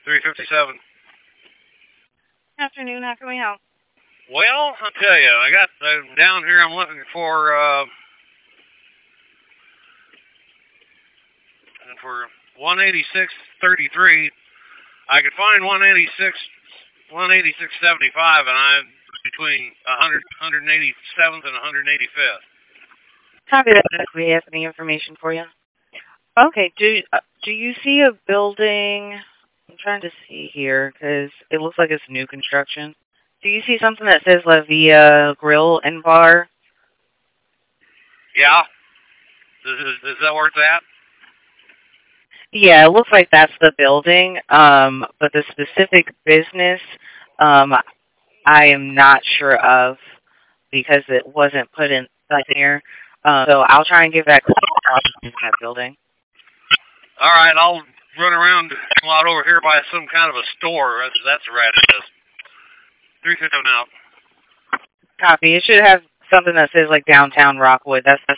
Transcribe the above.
357. Afternoon, how can we help? Well, I'll tell you, I got down here. I'm looking for 186.33. I could find 186.75, and I'm between 187th and 185th. Copy that. Do we have any information for you? Okay. Do you see a building? I'm trying to see here because it looks like it's new construction. Do you see something that says La Via Grill and Bar? Yeah. Is that worth that? Yeah, it looks like that's the building. But the specific business, I am not sure of because it wasn't put in like here. So I'll try and give that that building. All right, I'll run around a lot over here by some kind of a store. That's right. It is. 357 out. Copy. It should have something that says like downtown Rockwood. That's